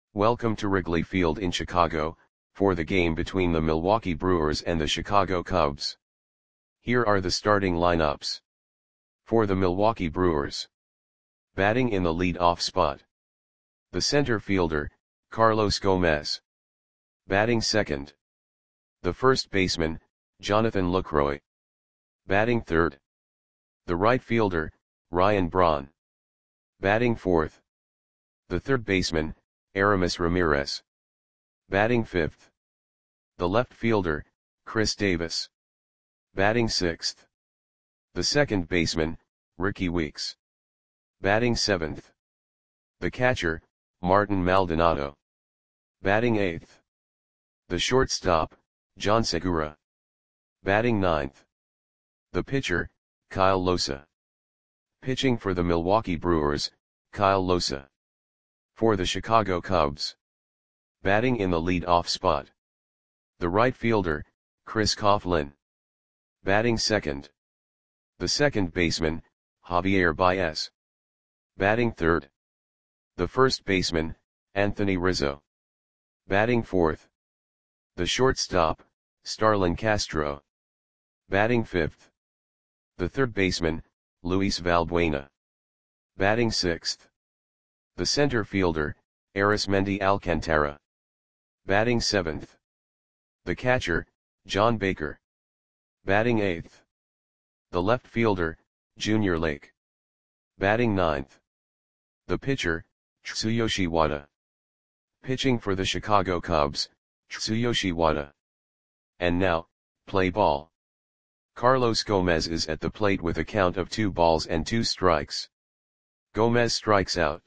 Welcome to Wrigley Field in Chicago, for the game between the Milwaukee Brewers and the Chicago Cubs. Here are the starting lineups. For the Milwaukee Brewers. Batting in the lead-off spot. The center fielder, Carlos Gomez. Batting second. The first baseman, Jonathan Lucroy. Batting third. The right fielder, Ryan Braun. Batting fourth. The third baseman, Aramis Ramirez. Batting fifth. The left fielder, Chris Davis. Batting sixth. The second baseman, Rickie Weeks. Batting seventh. The catcher, Martin Maldonado. Batting eighth. The shortstop, John Segura. Batting ninth. The pitcher, Kyle Lohse. Pitching for the Milwaukee Brewers, Kyle Lohse. For the Chicago Cubs. Batting in the lead-off spot. The right fielder, Chris Coghlan. Batting second. The second baseman, Javier Baez. Batting third. The first baseman, Anthony Rizzo. Batting fourth. The shortstop, Starlin Castro. Batting fifth. The third baseman, Luis Valbuena. Batting sixth. The center fielder, Arismendi Alcantara. Batting seventh. The catcher, John Baker. Batting eighth. The left fielder, Junior Lake. Batting ninth. The pitcher, Tsuyoshi Wada. Pitching for the Chicago Cubs, Tsuyoshi Wada. And now, play ball. Carlos Gomez is at the plate with a count of 2 balls and 2 strikes. Gomez strikes out.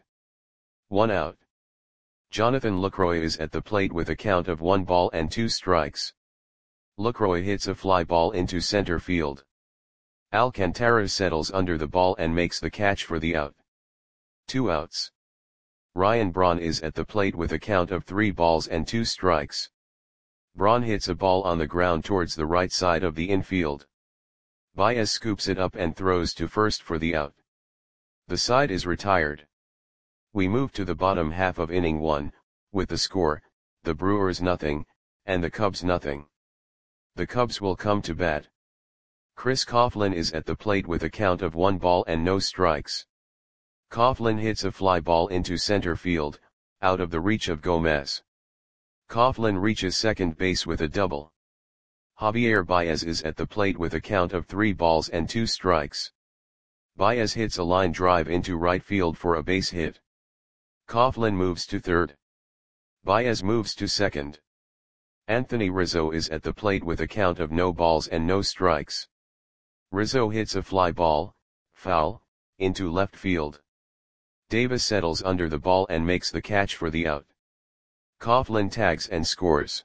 1 out. Jonathan Lucroy is at the plate with a count of 1 ball and 2 strikes. Lucroy hits a fly ball into center field. Alcantara settles under the ball and makes the catch for the out. 2 outs. Ryan Braun is at the plate with a count of 3 balls and 2 strikes. Braun hits a ball on the ground towards the right side of the infield. Baez scoops it up and throws to first for the out. The side is retired. We move to the bottom half of inning 1, with the score, the Brewers nothing, and the Cubs nothing. The Cubs will come to bat. Chris Coghlan is at the plate with a count of 1 ball and no strikes. Coghlan hits a fly ball into center field, out of the reach of Gomez. Coghlan reaches second base with a double. Javier Baez is at the plate with a count of 3 balls and 2 strikes. Baez hits a line drive into right field for a base hit. Coghlan moves to third. Baez moves to second. Anthony Rizzo is at the plate with a count of no balls and no strikes. Rizzo hits a fly ball, foul, into left field. Davis settles under the ball and makes the catch for the out. Coghlan tags and scores.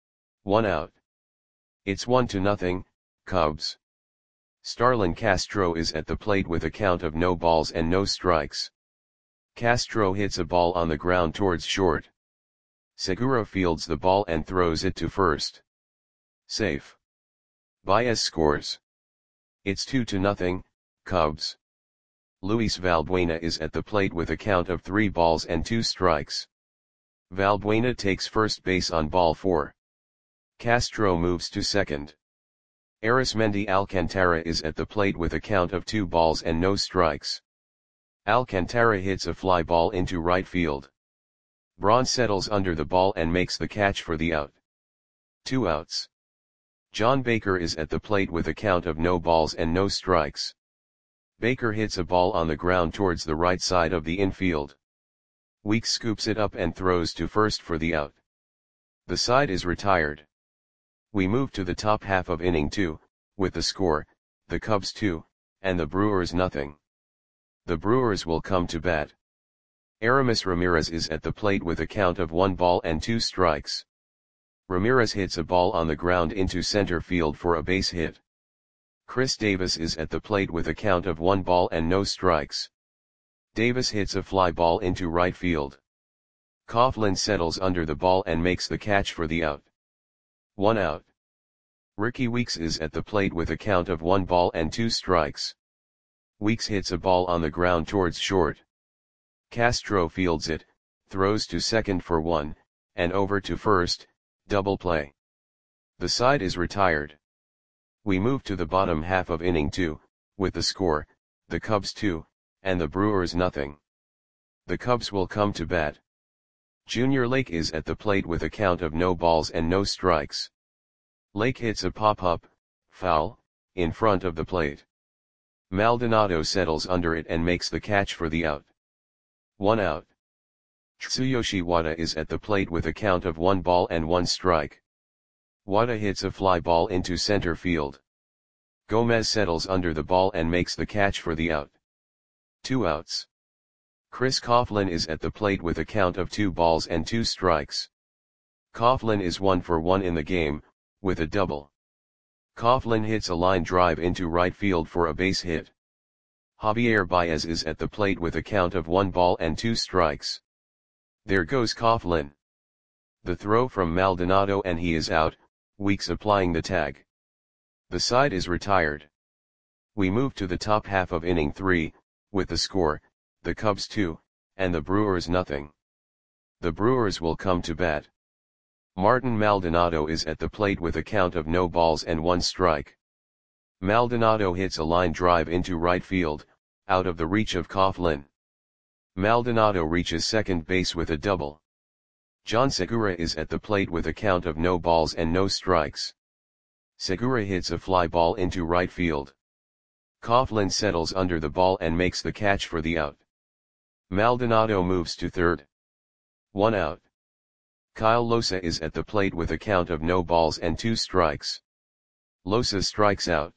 1 out. It's 1-0, Cubs. Starlin Castro is at the plate with a count of no balls and no strikes. Castro hits a ball on the ground towards short. Segura fields the ball and throws it to first. Safe. Baez scores. It's 2-0, Cubs. Luis Valbuena is at the plate with a count of 3 balls and 2 strikes. Valbuena takes first base on ball 4. Castro moves to second. Arismendi Alcantara is at the plate with a count of 2 balls and no strikes. Alcantara hits a fly ball into right field. Braun settles under the ball and makes the catch for the out. 2 outs. John Baker is at the plate with a count of no balls and no strikes. Baker hits a ball on the ground towards the right side of the infield. Weeks scoops it up and throws to first for the out. The side is retired. We move to the top half of inning 2, with the score, the Cubs 2, and the Brewers nothing. The Brewers will come to bat. Aramis Ramirez is at the plate with a count of 1 ball and 2 strikes. Ramirez hits a ball on the ground into center field for a base hit. Chris Davis is at the plate with a count of 1 ball and no strikes. Davis hits a fly ball into right field. Coghlan settles under the ball and makes the catch for the out. 1 out. Rickie Weeks is at the plate with a count of 1 ball and 2 strikes. Weeks hits a ball on the ground towards short. Castro fields it, throws to second for 1, and over to first, double play. The side is retired. We move to the bottom half of inning 2, with the score, the Cubs 2, and the Brewers nothing. The Cubs will come to bat. Junior Lake is at the plate with a count of no balls and no strikes. Lake hits a pop-up, foul, in front of the plate. Maldonado settles under it and makes the catch for the out. 1 out. Tsuyoshi Wada is at the plate with a count of 1 ball and 1 strike. Wada hits a fly ball into center field. Gomez settles under the ball and makes the catch for the out. 2 outs. Chris Coughlin is at the plate with a count of 2 balls and 2 strikes. Coughlin is 1 for 1 in the game, with a double. Coughlin hits a line drive into right field for a base hit. Javier Baez is at the plate with a count of 1 ball and 2 strikes. There goes Coughlin. The throw from Maldonado and he is out, Weeks applying the tag. The side is retired. We move to the top half of inning 3, with the score, the Cubs 2, and the Brewers nothing. The Brewers will come to bat. Martin Maldonado is at the plate with a count of no balls and 1 strike. Maldonado hits a line drive into right field, out of the reach of Coughlin. Maldonado reaches second base with a double. John Segura is at the plate with a count of no balls and no strikes. Segura hits a fly ball into right field. Coughlin settles under the ball and makes the catch for the out. Maldonado moves to third. 1 out. Kyle Losa is at the plate with a count of no balls and 2 strikes. Losa strikes out.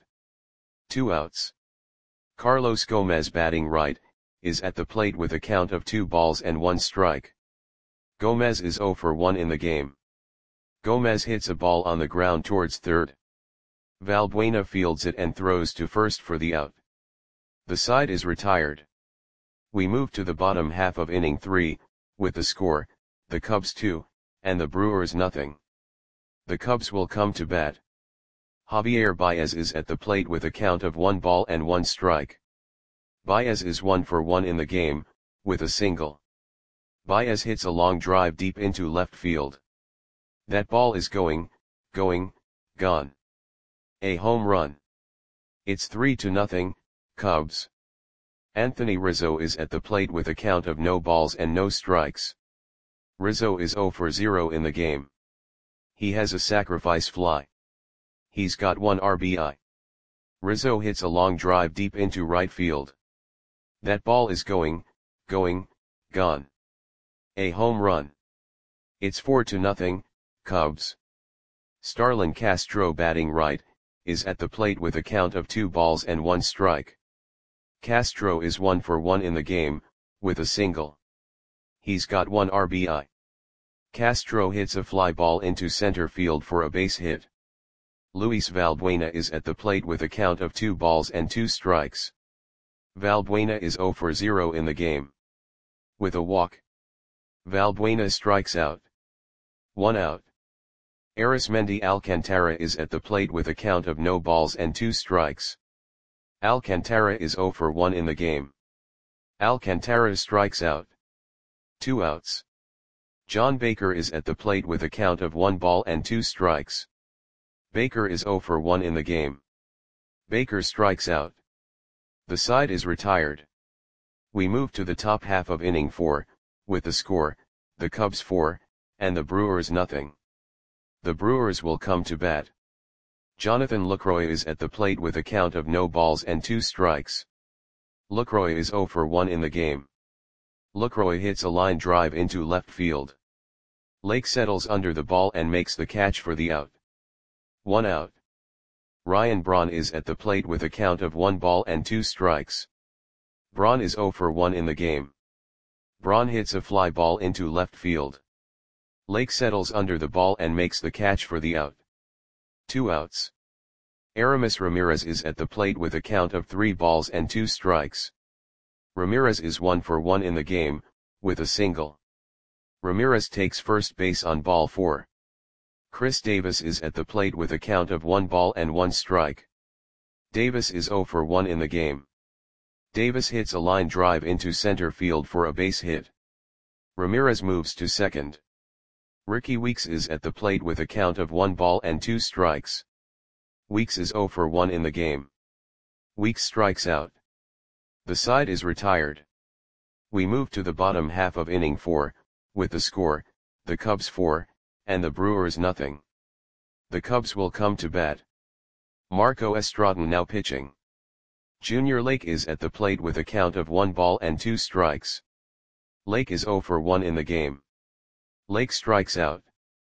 2 outs. Carlos Gomez, batting right, is at the plate with a count of 2 balls and 1 strike. Gomez is 0 for 1 in the game. Gomez hits a ball on the ground towards third. Valbuena fields it and throws to first for the out. The side is retired. We move to the bottom half of inning 3, with the score, the Cubs 2, and the Brewers nothing. The Cubs will come to bat. Javier Baez is at the plate with a count of 1 ball and 1 strike. Baez is 1 for 1 in the game, with a single. Baez hits a long drive deep into left field. That ball is going, gone. A home run. It's 3-0, Cubs. Anthony Rizzo is at the plate with a count of no balls and no strikes. Rizzo is 0 for 0 in the game. He has a sacrifice fly. He's got 1 RBI. Rizzo hits a long drive deep into right field. That ball is going, gone. A home run. It's 4-0, Cubs. Starlin Castro, batting right, is at the plate with a count of 2 balls and 1 strike. Castro is 1 for 1 in the game, with a single. He's got 1 RBI. Castro hits a fly ball into center field for a base hit. Luis Valbuena is at the plate with a count of 2 balls and 2 strikes. Valbuena is 0 for 0 in the game. With a walk. Valbuena strikes out. 1 out. Arismendi Alcantara is at the plate with a count of no balls and 2 strikes. Alcantara is 0 for 1 in the game. Alcantara strikes out. 2 outs. John Baker is at the plate with a count of 1 ball and 2 strikes. Baker is 0 for 1 in the game. Baker strikes out. The side is retired. We move to the top half of inning 4, with the score, the Cubs 4, and the Brewers nothing. The Brewers will come to bat. Jonathan Lucroy is at the plate with a count of no balls and 2 strikes. Lucroy is 0 for 1 in the game. Lucroy hits a line drive into left field. Lake settles under the ball and makes the catch for the out. 1 out. Ryan Braun is at the plate with a count of 1 ball and 2 strikes. Braun is 0 for 1 in the game. Braun hits a fly ball into left field. Lake settles under the ball and makes the catch for the out. 2 outs. Aramis Ramirez is at the plate with a count of 3 balls and 2 strikes. Ramirez is 1 for 1 in the game, with a single. Ramirez takes first base on ball 4. Chris Davis is at the plate with a count of 1 ball and 1 strike. Davis is 0 for 1 in the game. Davis hits a line drive into center field for a base hit. Ramirez moves to second. Ricky Weeks is at the plate with a count of 1 ball and 2 strikes. Weeks is 0 for 1 in the game. Weeks strikes out. The side is retired. We move to the bottom half of inning 4, with the score, the Cubs 4, and the Brewers nothing. The Cubs will come to bat. Marco Estrada now pitching. Junior Lake is at the plate with a count of 1 ball and 2 strikes. Lake is 0 for 1 in the game. Lake strikes out.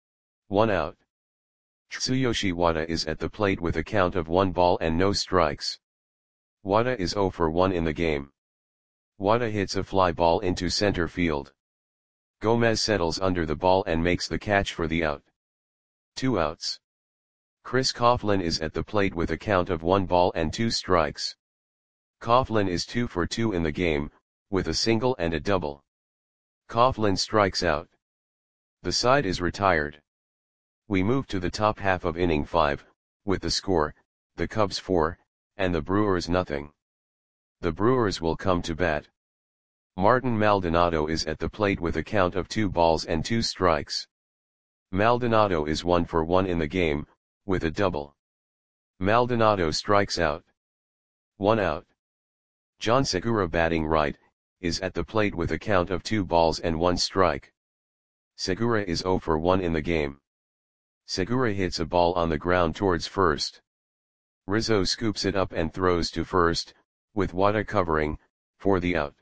1 out. Tsuyoshi Wada is at the plate with a count of 1 ball and no strikes. Wada is 0 for 1 in the game. Wada hits a fly ball into center field. Gomez settles under the ball and makes the catch for the out. 2 outs. Chris Coughlin is at the plate with a count of 1 ball and 2 strikes. Coughlin is 2 for 2 in the game, with a single and a double. Coughlin strikes out. The side is retired. We move to the top half of inning 5, with the score, the Cubs 4, and the Brewers nothing. The Brewers will come to bat. Martin Maldonado is at the plate with a count of 2 balls and 2 strikes. Maldonado is 1 for 1 in the game, with a double. Maldonado strikes out. 1 out. John Segura batting right, is at the plate with a count of 2 balls and 1 strike. Segura is 0 for 1 in the game. Segura hits a ball on the ground towards first. Rizzo scoops it up and throws to first, with Wada covering, for the out.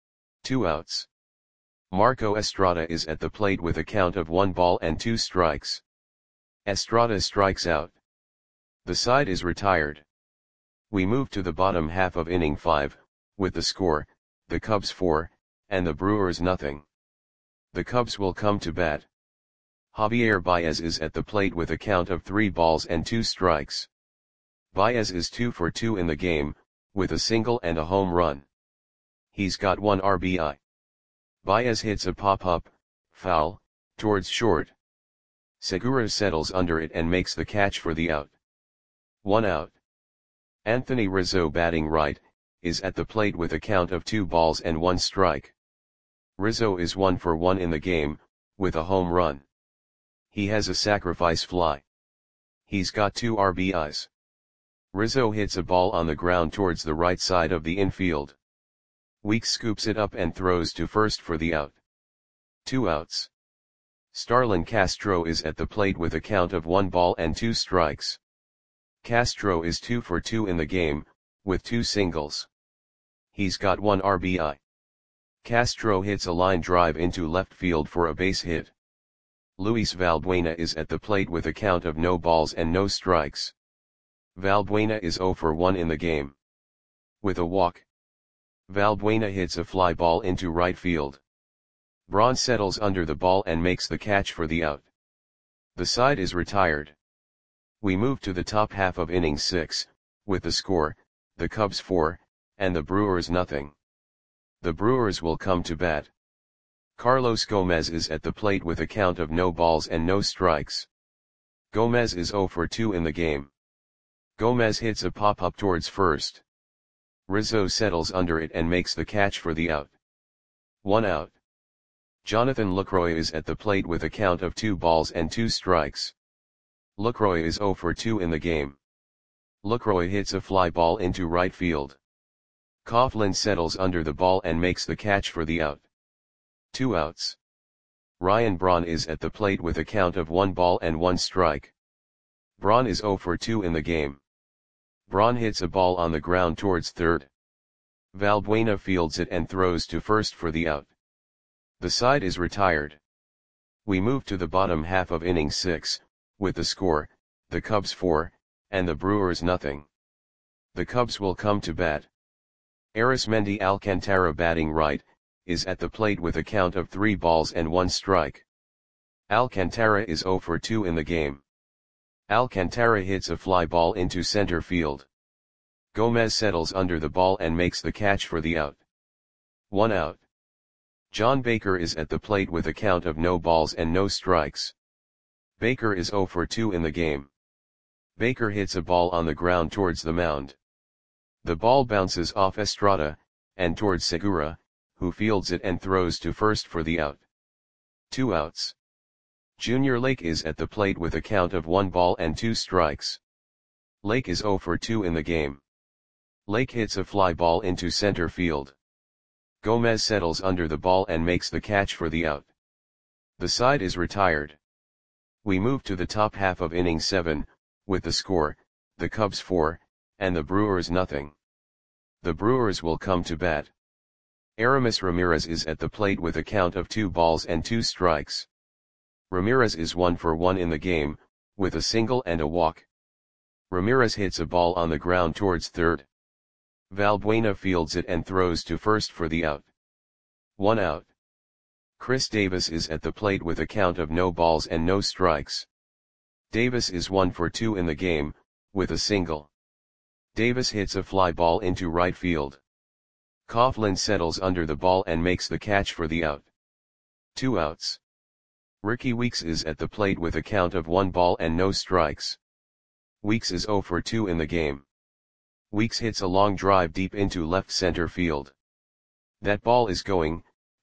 2 outs. Marco Estrada is at the plate with a count of 1 ball and 2 strikes. Estrada strikes out. The side is retired. We move to the bottom half of inning 5, with the score, the Cubs 4, and the Brewers nothing. The Cubs will come to bat. Javier Baez is at the plate with a count of 3 balls and 2 strikes. Baez is 2 for 2 in the game, with a single and a home run. He's got 1 RBI. Baez hits a pop-up, foul, towards short. Segura settles under it and makes the catch for the out. 1 out. Anthony Rizzo batting right, is at the plate with a count of 2 balls and 1 strike. Rizzo is 1 for 1 in the game, with a home run. He has a sacrifice fly. He's got 2 RBIs. Rizzo hits a ball on the ground towards the right side of the infield. Weeks scoops it up and throws to first for the out. 2 outs. Starlin Castro is at the plate with a count of 1 ball and 2 strikes. Castro is 2 for 2 in the game, with 2 singles. He's got 1 RBI. Castro hits a line drive into left field for a base hit. Luis Valbuena is at the plate with a count of no balls and no strikes. Valbuena is 0 for 1 in the game. With a walk. Valbuena hits a fly ball into right field. Braun settles under the ball and makes the catch for the out. The side is retired. We move to the top half of inning 6, with the score, the Cubs 4, and the Brewers nothing. The Brewers will come to bat. Carlos Gomez is at the plate with a count of no balls and no strikes. Gomez is 0 for 2 in the game. Gomez hits a pop-up towards first. Rizzo settles under it and makes the catch for the out. 1 out. Jonathan Lucroy is at the plate with a count of 2 balls and 2 strikes. Lucroy is 0 for 2 in the game. Lucroy hits a fly ball into right field. Coughlin settles under the ball and makes the catch for the out. 2 outs. Ryan Braun is at the plate with a count of 1 ball and 1 strike. Braun is 0 for 2 in the game. Braun hits a ball on the ground towards third. Valbuena fields it and throws to first for the out. The side is retired. We move to the bottom half of inning 6, with the score, the Cubs 4, and the Brewers nothing. The Cubs will come to bat. Arismendi Alcantara batting right, is at the plate with a count of 3 balls and 1 strike. Alcantara is 0 for 2 in the game. Alcantara hits a fly ball into center field. Gomez settles under the ball and makes the catch for the out. 1 out. John Baker is at the plate with a count of no balls and no strikes. Baker is 0 for 2 in the game. Baker hits a ball on the ground towards the mound. The ball bounces off Estrada, and towards Segura, who fields it and throws to first for the out. 2 outs. Junior Lake is at the plate with a count of 1 ball and 2 strikes. Lake is 0 for 2 in the game. Lake hits a fly ball into center field. Gomez settles under the ball and makes the catch for the out. The side is retired. We move to the top half of inning 7, with the score, the Cubs 4, and the Brewers nothing. The Brewers will come to bat. Aramis Ramirez is at the plate with a count of 2 balls and 2 strikes. Ramirez is 1 for 1 in the game, with a single and a walk. Ramirez hits a ball on the ground towards third. Valbuena fields it and throws to first for the out. 1 out. Chris Davis is at the plate with a count of no balls and no strikes. Davis is 1 for 2 in the game, with a single. Davis hits a fly ball into right field. Coughlin settles under the ball and makes the catch for the out. 2 outs. Ricky Weeks is at the plate with a count of 1 ball and no strikes. Weeks is 0 for 2 in the game. Weeks hits a long drive deep into left center field. That ball is gone.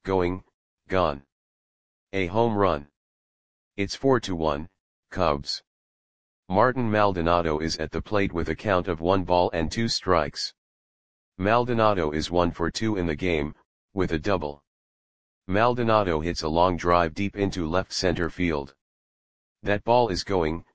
A home run. It's 4-1, Cubs. Martin Maldonado is at the plate with a count of 1 ball and 2 strikes. Maldonado is 1 for 2 in the game, with a double. Maldonado hits a long drive deep into left center field. That ball is gone.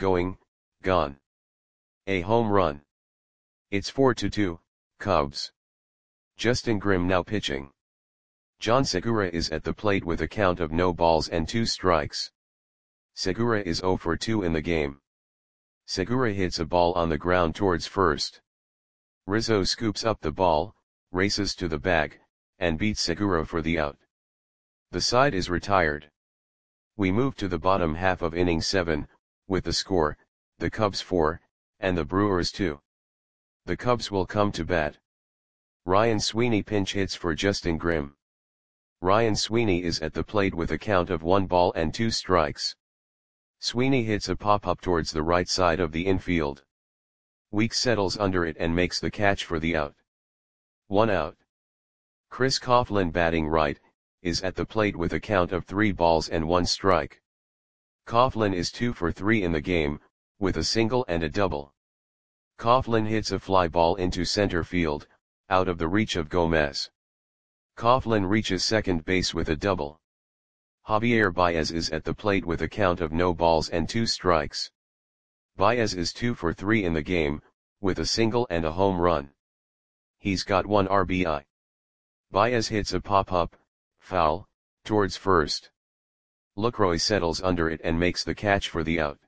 A home run. It's 4-2, Cubs. Justin Grimm now pitching. John Segura is at the plate with a count of no balls and 2 strikes. Segura is 0 for 2 in the game. Segura hits a ball on the ground towards first. Rizzo scoops up the ball, races to the bag, and beats Segura for the out. The side is retired. We move to the bottom half of inning 7, with the score, the Cubs 4, and the Brewers 2. The Cubs will come to bat. Ryan Sweeney pinch hits for Justin Grimm. Ryan Sweeney is at the plate with a count of 1 ball and 2 strikes. Sweeney hits a pop-up towards the right side of the infield. Weeks settles under it and makes the catch for the out. 1 out. Chris Coughlin batting right, is at the plate with a count of 3 balls and 1 strike. Coughlin is 2 for 3 in the game, with a single and a double. Coughlin hits a fly ball into center field, out of the reach of Gomez. Coughlin reaches second base with a double. Javier Baez is at the plate with a count of no balls and 2 strikes. Baez is 2 for 3 in the game, with a single and a home run. He's got 1 RBI. Baez hits a pop-up, foul, towards first. Lucroy settles under it and makes the catch for the out.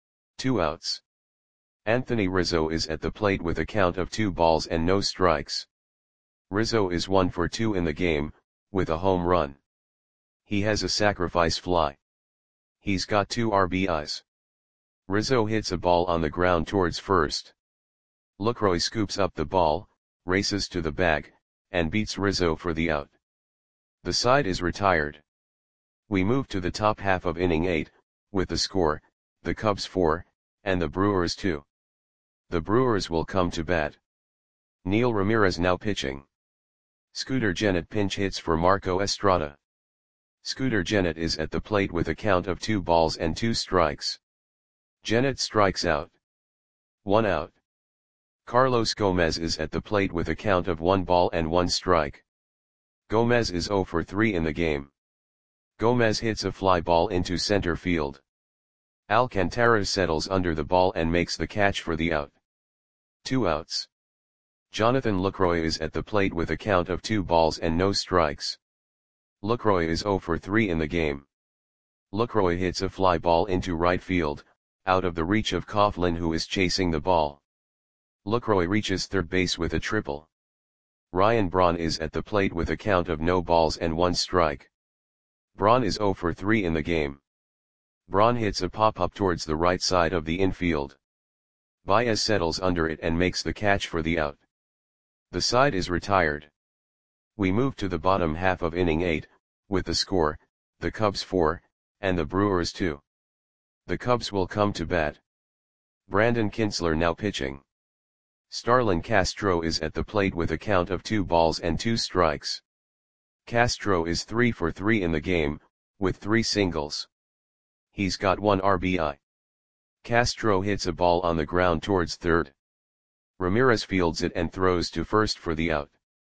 2 outs. Anthony Rizzo is at the plate with a count of 2 balls and no strikes. Rizzo is 1 for 2 in the game, with a home run. He has a sacrifice fly. He's got 2 RBIs. Rizzo hits a ball on the ground towards first. Lucroy scoops up the ball, races to the bag, and beats Rizzo for the out. The side is retired. We move to the top half of inning 8, with the score, the Cubs 4, and the Brewers 2. The Brewers will come to bat. Neil Ramirez now pitching. Scooter Gennett pinch hits for Marco Estrada. Scooter Gennett is at the plate with a count of 2 balls and 2 strikes. Gennett strikes out. 1 out. Carlos Gomez is at the plate with a count of 1 ball and 1 strike. Gomez is 0 for 3 in the game. Gomez hits a fly ball into center field. Alcantara settles under the ball and makes the catch for the out. 2 outs. Jonathan Lucroy is at the plate with a count of 2 balls and no strikes. Lucroy is 0 for 3 in the game. Lucroy hits a fly ball into right field, out of the reach of Coughlin, who is chasing the ball. Lucroy reaches third base with a triple. Ryan Braun is at the plate with a count of no balls and 1 strike. Braun is 0 for 3 in the game. Braun hits a pop-up towards the right side of the infield. Baez settles under it and makes the catch for the out. The side is retired. We move to the bottom half of inning 8, with the score, the Cubs 4, and the Brewers 2. The Cubs will come to bat. Brandon Kintzler now pitching. Starlin Castro is at the plate with a count of 2 balls and 2 strikes. Castro is 3 for 3 in the game, with 3 singles. He's got 1 RBI. Castro hits a ball on the ground towards third. Ramirez fields it and throws to first for the out.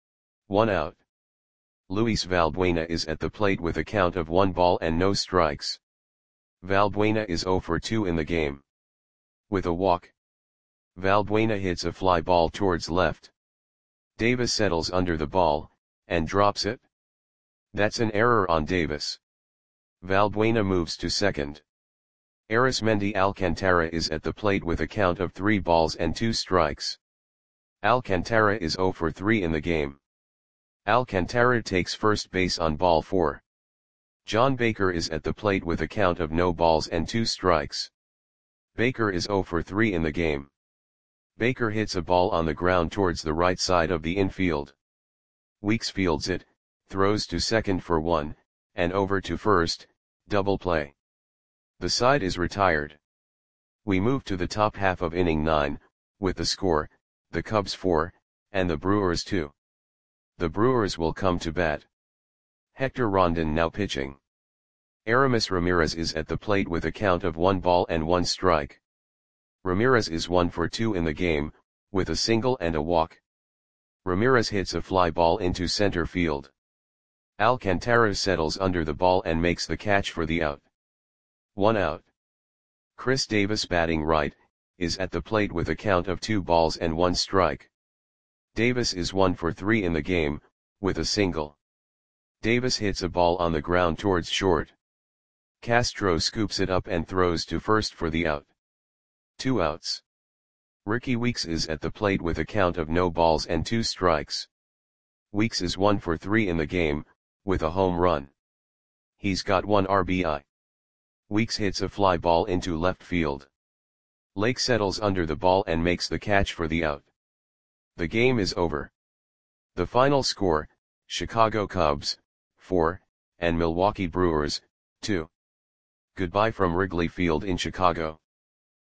1 out. Luis Valbuena is at the plate with a count of 1 ball and no strikes. Valbuena is 0 for 2 in the game. With a walk, Valbuena hits a fly ball towards left. Davis settles under the ball, and drops it. That's an error on Davis. Valbuena moves to second. Arismendi Alcantara is at the plate with a count of 3 balls and 2 strikes. Alcantara is 0 for 3 in the game. Alcantara takes first base on ball 4. John Baker is at the plate with a count of no balls and 2 strikes. Baker is 0 for 3 in the game. Baker hits a ball on the ground towards the right side of the infield. Weeks fields it, throws to second for 1, and over to first, double play. The side is retired. We move to the top half of inning 9, with the score, the Cubs 4, and the Brewers 2. The Brewers will come to bat. Hector Rondon now pitching. Aramis Ramirez is at the plate with a count of 1 ball and 1 strike. Ramirez is 1 for 2 in the game, with a single and a walk. Ramirez hits a fly ball into center field. Alcantara settles under the ball and makes the catch for the out. 1 out. Chris Davis batting right, is at the plate with a count of 2 balls and 1 strike. Davis is 1 for 3 in the game, with a single. Davis hits a ball on the ground towards short. Castro scoops it up and throws to first for the out. 2 outs. Ricky Weeks is at the plate with a count of no balls and 2 strikes. Weeks is 1 for 3 in the game, with a home run. He's got 1 RBI. Weeks hits a fly ball into left field. Lake settles under the ball and makes the catch for the out. The game is over. The final score, Chicago Cubs, 4, and Milwaukee Brewers, 2. Goodbye from Wrigley Field in Chicago.